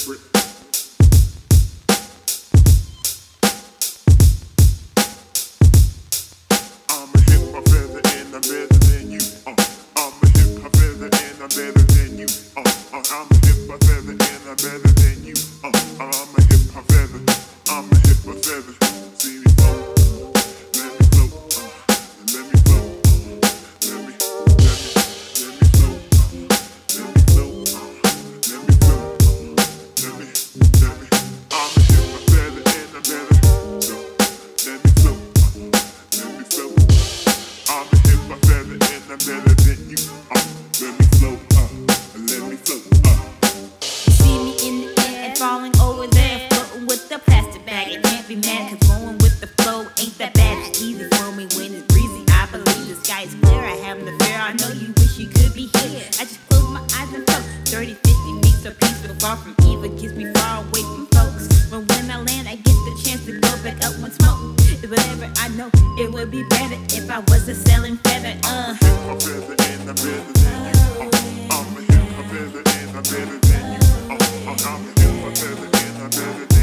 It would be better if I wasn't selling feather. I'm a feather and I'm better than you. I'm a feather and I'm better than you. I'm a feather and I'm better than you.